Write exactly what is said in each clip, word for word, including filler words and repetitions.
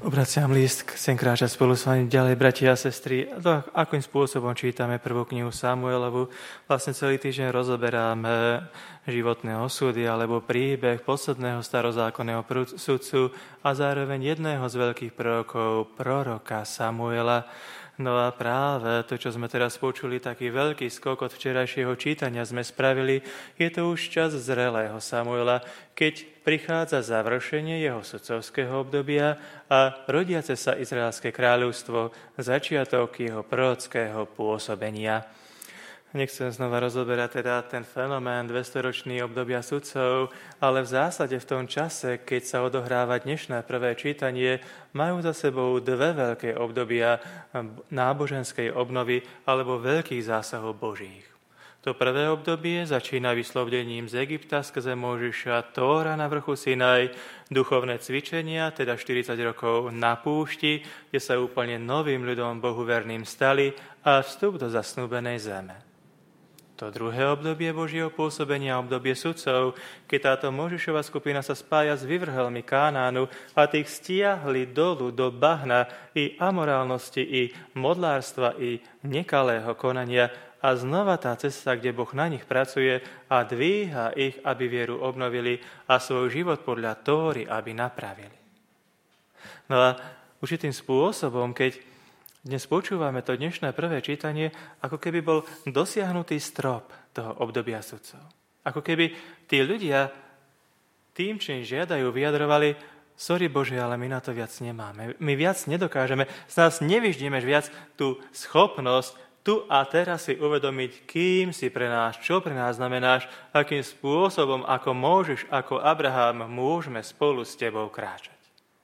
Obraciam list, chcem kráčať spolu s vami ďalej, bratia a sestry. To, akým spôsobom čítame prvú knihu Samuelovu. Vlastne celý týždeň rozoberáme životné osudy alebo príbeh posledného starozákonného sudcu a zároveň jedného z veľkých prorokov, proroka Samuela. No a práve to, čo sme teraz počuli, taký veľký skok od včerajšieho čítania sme spravili, je to už čas zrelého Samuela, keď prichádza završenie jeho sudcovského obdobia a rodiace sa Izraelské kráľovstvo, začiatok jeho prorockého pôsobenia. Nechcem znova rozoberať teda ten fenomén dvestoročný obdobia sudcov, ale v zásade v tom čase, keď sa odohráva dnešné prvé čítanie, majú za sebou dve veľké obdobia náboženskej obnovy alebo veľkých zásahov Božích. To prvé obdobie začína vyslovením z Egypta skrze Mojžiša, Tóra na vrchu Sinaj, duchovné cvičenia, teda štyridsať rokov na púšti, kde sa úplne novým ľudom Bohu verným stali a vstup do zasnúbenej zeme. To druhé obdobie Božieho pôsobenia, obdobie sudcov, keď táto Mojžišova skupina sa spája s vyvrhelmi Kánánu a tých stiahli dolu do bahna i amorálnosti, i modlárstva, i nekalého konania a znova tá cesta, kde Boh na nich pracuje a dvíha ich, aby vieru obnovili a svoj život podľa Tóry, aby napravili. No a určitým spôsobom, keď dnes počúvame to dnešné prvé čítanie, ako keby bol dosiahnutý strop toho obdobia sudcov. Ako keby tí ľudia tým, čím žiadajú, vyjadrovali: sorry Bože, ale my na to viac nemáme. My viac nedokážeme. Z nás nevyždíme viac tú schopnosť tu a teraz si uvedomiť, kým si pre nás, čo pre nás znamenáš, akým spôsobom, ako môžeš, ako Abraham, môžeme spolu s tebou kráčať.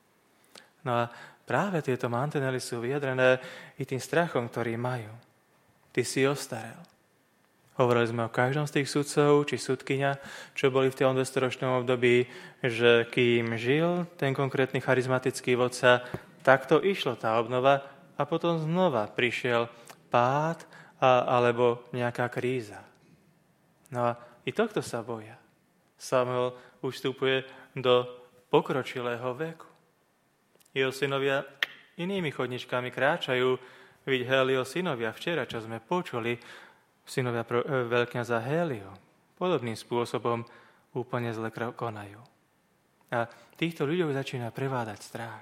No a práve tieto mantinely sú vyjadrené i tým strachom, ktorý majú. Ty si ostarel. Hovorili sme o každom z tých sudcov, či sudkyňa, čo boli v tom dvestoročnom období, že kým žil ten konkrétny charizmatický vodca, takto išlo tá obnova a potom znova prišiel pád a, alebo nejaká kríza. No a i tohto sa boja. Samuel už vstupuje do pokročilého veku. Jeho synovia inými chodničkami kráčajú, vidť Hélio synovia včera, čo sme počuli, synovia pro, e, veľkňaza Hélio, podobným spôsobom úplne zle konajú. A týchto ľuďov začína prevádať strach.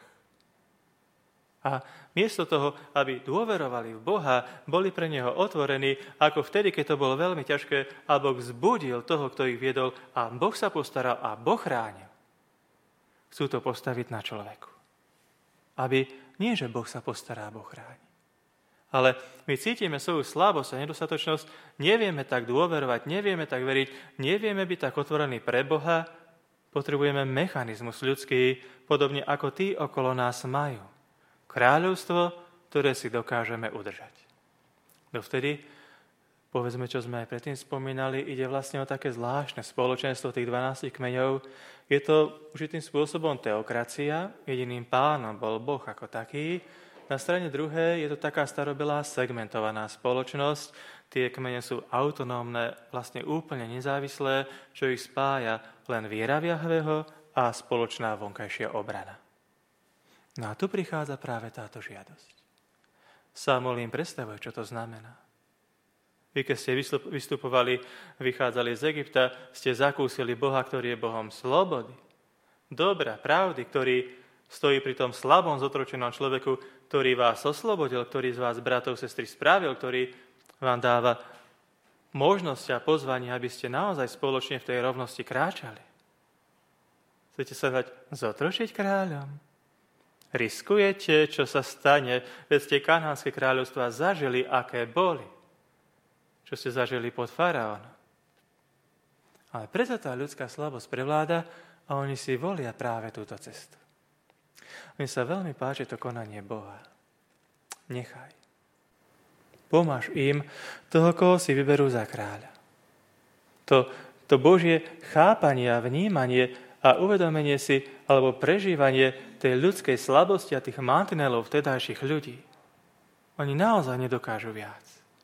A miesto toho, aby dôverovali v Boha, boli pre neho otvorení, ako vtedy, keď to bolo veľmi ťažké, a Boh vzbudil toho, kto ich viedol, a Boh sa postaral a Boh chránil. Chcú to postaviť na človeku. Aby nie, že Boh sa postará, Boh chráni. Ale my cítime svoju slabosť a nedostatočnosť, nevieme tak dôverovať, nevieme tak veriť, nevieme byť tak otvorení pre Boha, potrebujeme mechanizmus ľudský, podobne ako tí okolo nás majú. Kráľovstvo, ktoré si dokážeme udržať. Dovtedy, povedzme, čo sme aj predtým spomínali, ide vlastne o také zvláštne spoločenstvo tých dvanástich kmeňov. Je to určitým spôsobom teokracia, jediným pánom bol Boh ako taký. Na strane druhej je to taká starobylá segmentovaná spoločnosť. Tie kmene sú autonómne, vlastne úplne nezávislé, čo ich spája len viera v Jahveho a spoločná vonkajšia obrana. No a tu prichádza práve táto žiadosť. Samuel im predstavuje, čo to znamená. Vy, keď ste vystupovali, vychádzali z Egypta, ste zakúsili Boha, ktorý je Bohom slobody, dobra, pravdy, ktorý stojí pri tom slabom, zotročenom človeku, ktorý vás oslobodil, ktorý z vás, bratov, sestry, spravil, ktorý vám dáva možnosť a pozvanie, aby ste naozaj spoločne v tej rovnosti kráčali. Chcete sa dať zotročiť kráľom? Riskujete, čo sa stane, veď ste kanánske kráľovstvá zažili, aké boli. Čo ste zažili pod faraónom. Ale preto tá ľudská slabosť prevláda a oni si volia práve túto cestu. Mne sa veľmi páči to konanie Boha. Nechaj. Pomáš im toho, koho si vyberú za kráľa. To, to Božie chápanie a vnímanie a uvedomenie si alebo prežívanie tej ľudskej slabosti a tých mantinelov vtedajších ľudí. Oni naozaj nedokážu viac.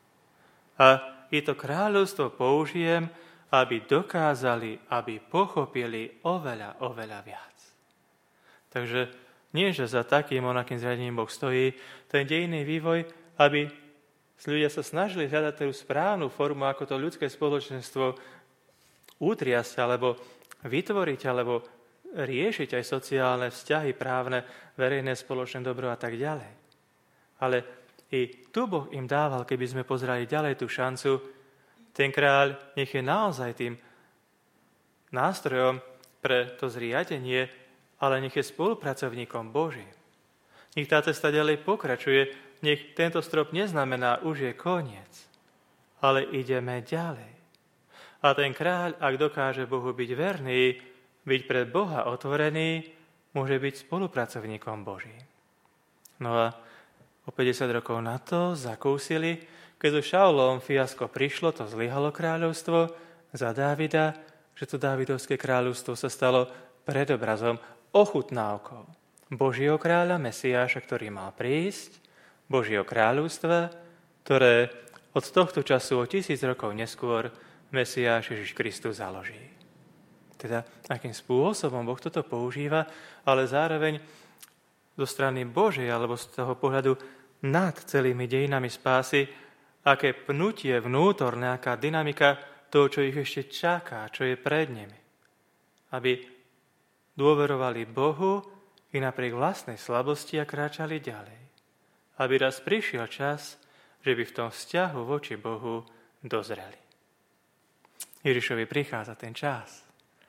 A je to kráľovstvo použijem, aby dokázali, aby pochopili oveľa, oveľa viac. Takže Nie, že za takým onakým zriadením Boh stojí, ten dejinný vývoj, aby ľudia sa snažili hľadať tú správnu formu, ako to ľudské spoločenstvo utriasť, alebo vytvoriť, alebo riešiť aj sociálne vzťahy, právne, verejné, spoločné dobro a tak ďalej. Ale i tu Boh im dával, keby sme pozerali ďalej tú šancu, ten kráľ nech je naozaj tým nástrojom pre to zriadenie, ale nech je spolupracovníkom Božím. Nech tá cesta ďalej pokračuje, nech tento strop neznamená, už je koniec, ale ideme ďalej. A ten kráľ, ak dokáže Bohu byť verný, byť pred Boha otvorený, môže byť spolupracovníkom Božím. No a o päťdesiat rokov na to zakúsili, keď so Šaulom fiasko prišlo, to zlyhalo kráľovstvo za Dávida, že to Dávidovské kráľovstvo sa stalo predobrazom, ochutnávkou Božieho kráľa, Mesiáša, ktorý mal prísť, Božieho kráľovstva, ktoré od tohto času o tisíc rokov neskôr Mesiáš Ježiš Kristus založí. Teda, akým spôsobom Boh toto používa, ale zároveň zo strany Božej, alebo z toho pohľadu nad celými dejinami spásy, aké pnutie vnútorné, aká dynamika toho, čo ich ešte čaká, čo je pred nimi. Aby dôverovali Bohu i napriek vlastnej slabosti a kráčali ďalej. Aby raz prišiel čas, že by v tom vzťahu voči Bohu dozreli. Ježišovi prichádza ten čas.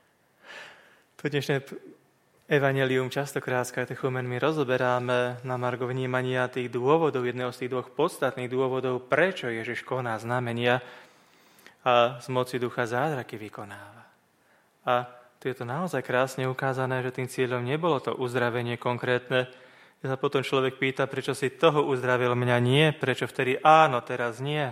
To dnešné evanjelium častokrát s katechumenmi rozoberáme na margo vnímania tých dôvodov, jedného z tých dvoch podstatných dôvodov, prečo Ježiš koná znamenia a z moci ducha zázraky vykonáva. A tu je to naozaj krásne ukázané, že tým cieľom nebolo to uzdravenie konkrétne. Ja sa potom človek pýta, prečo si toho uzdravil, mňa nie, prečo vtedy áno, teraz nie.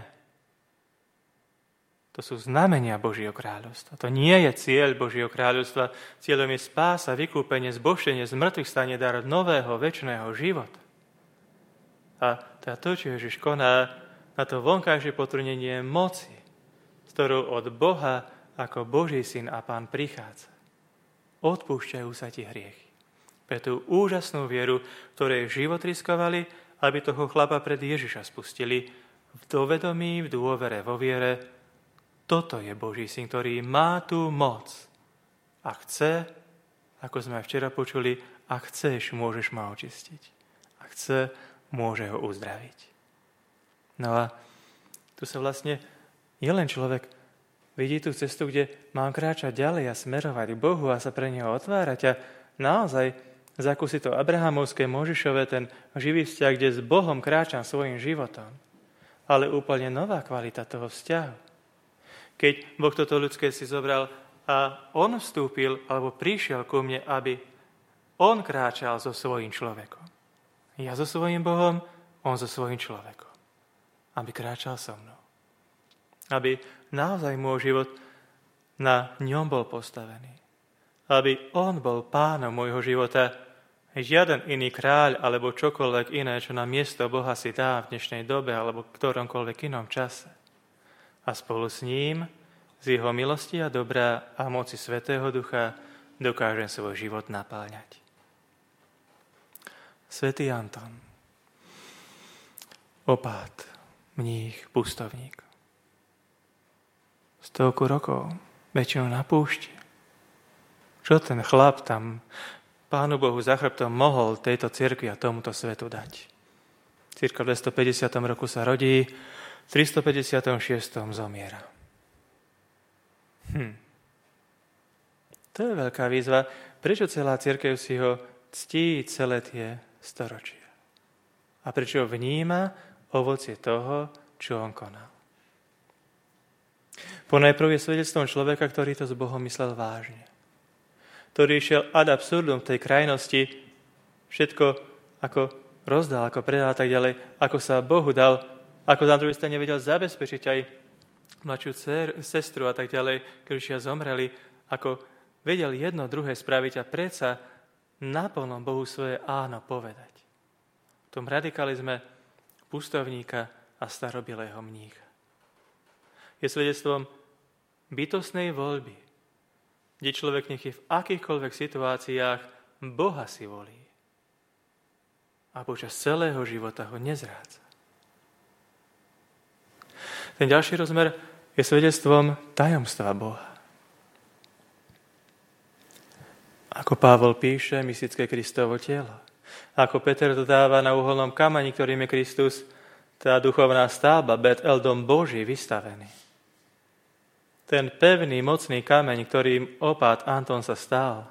To sú znamenia Božieho kráľovstva. To nie je cieľ Božieho kráľovstva. Cieľom je spása, vykúpenie, zbožšenie, zmrtvých stane, dar nového, večného života. A teda to, čo Ježiš koná, na to vonkajšie potvrdenie moci, s ktorou od Boha ako Boží syn a Pán prichádza. Odpúšťajú sa ti hriechy. Pre tú úžasnú vieru, ktorej život riskovali, aby toho chlapa pred Ježiša spustili v dovedomí, v dôvere, vo viere. Toto je Boží syn, ktorý má tú moc. A chce, ako sme aj včera počuli, ak chceš, môžeš ma očistiť. A chce, môže ho uzdraviť. No a tu sa vlastne nielen človek vidí tú cestu, kde mám kráčať ďalej a smerovať k Bohu a sa pre neho otvárať a naozaj zakúsi to Abrahamovské, Možišové, ten živý vzťah, kde s Bohom kráčam svojim životom. Ale úplne nová kvalita toho vzťahu. Keď Boh toto ľudské si zobral a on vstúpil, alebo prišiel ku mne, aby on kráčal so svojím človekom. Ja so svojím Bohom, on so svojím človekom. Aby kráčal so mnou. Aby naozaj môj život na ňom bol postavený. Aby on bol pánom môjho života. Žiaden iný kráľ, alebo čokoľvek iné, čo na miesto Boha si dá v dnešnej dobe, alebo v ktoromkoľvek inom čase. A spolu s ním, z jeho milosti a dobrá a moci Svätého Ducha dokážem svoj život napáľať. Svätý Anton, opát, mních, pustovník. Stovku rokov, väčšinou na púšti. Čo ten chlap tam Pánu Bohu za chrbtom mohol tejto cirkvi a tomuto svetu dať? Cirka v dvestopäťdesiatom roku sa rodí, v tristopäťdesiatom šiestom zomiera. Hm. To je veľká výzva. Prečo celá cirkev si ho ctí celé tie storočia? A prečo vníma ovocie toho, čo on konal? Ponajprv je svedectvom človeka, ktorý to s Bohom myslel vážne. Ktorý išiel ad absurdum v tej krajnosti, všetko ako rozdal, ako predal a tak ďalej, ako sa Bohu dal, ako na druhej strane vedel zabezpečiť aj mladšiu dcer, sestru a tak ďalej, keď už zomreli, ako vedel jedno druhé spraviť a predsa naplno Bohu svoje áno povedať. V tom radikalizme pustovníka a starobilého mnícha. Je svedectvom bytostnej voľby, kde človek nech je v akýchkoľvek situáciách Boha si volí. a počas celého života ho nezrádza. Ten ďalší rozmer je svedectvom tajomstva Boha. Ako Pavol píše, mystické Kristovo telo. Ako Peter dodáva na uholnom kameni, ktorým je Kristus, tá duchovná stavba, Bet El, dom Boží, vystavený. Ten pevný, mocný kameň, ktorým opát Anton sa stal,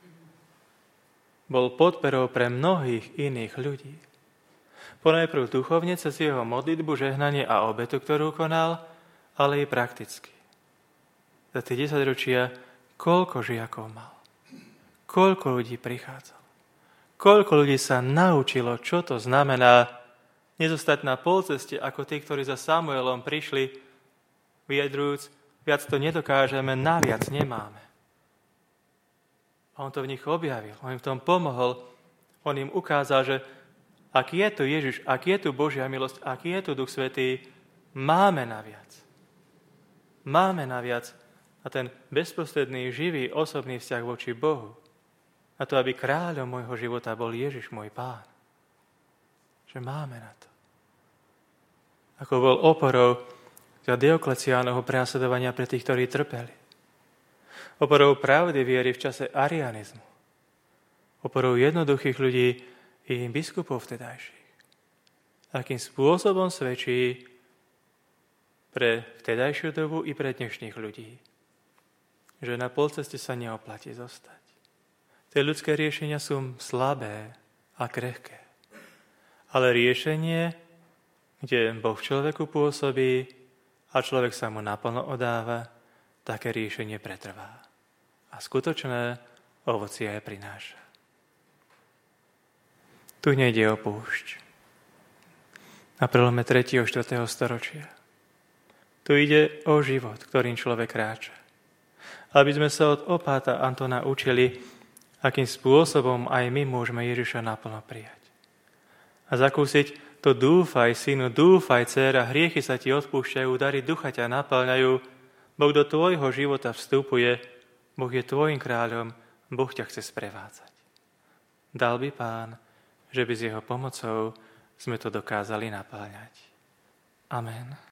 bol podperou pre mnohých iných ľudí. Ponajprv duchovne cez jeho modlitbu, žehnanie a obetu, ktorú konal, ale i prakticky. Za tie desaťročia koľko žiakov mal? Koľko ľudí prichádzalo? Koľko ľudí sa naučilo, čo to znamená nezostať na polceste, ako tí, ktorí za Samuelom prišli, vyjadrujúc, viac to nedokážeme, naviac nemáme. A on to v nich objavil, on im v tom pomohol, on im ukázal, že ak je tu Ježiš, ak je tu Božia milosť, ak je tu Duch Svätý, máme naviac. Máme naviac na ten bezprostredný, živý, osobný vzťah voči Bohu. Na to, aby kráľom môjho života bol Ježiš, môj Pán. Že máme na to. Ako bol oporou za Diokleciánovho prenasledovania pre tých, ktorí trpeli. Oporou pravdy viery v čase arianizmu. Oporou jednoduchých ľudí i biskupov vtedajších. Akým spôsobom svedčí pre vtedajšiu dobu i pre dnešných ľudí, že na polceste sa neoplatí zostať. Tie ľudské riešenia sú slabé a krehké. Ale riešenie, kde Boh v človeku pôsobí a človek sa mu naplno odáva, také riešenie pretrvá. A skutočné ovocie aj prináša. Tu nejde o púšť. Na prelome tretieho a štvrtého storočia. Tu ide o život, ktorým človek kráča. Aby sme sa od opáta Antona učili, akým spôsobom aj my môžeme Ježiša naplno prijať. A zakúsiť to dúfaj, synu, dúfaj, dcéra, hriechy sa ti odpúšťajú, dary ducha ťa naplňajú, Boh do tvojho života vstupuje, Boh je tvojim kráľom, Boh ťa chce sprevádzať. Dal by Pán, že by s jeho pomocou sme to dokázali naplňať. Amen.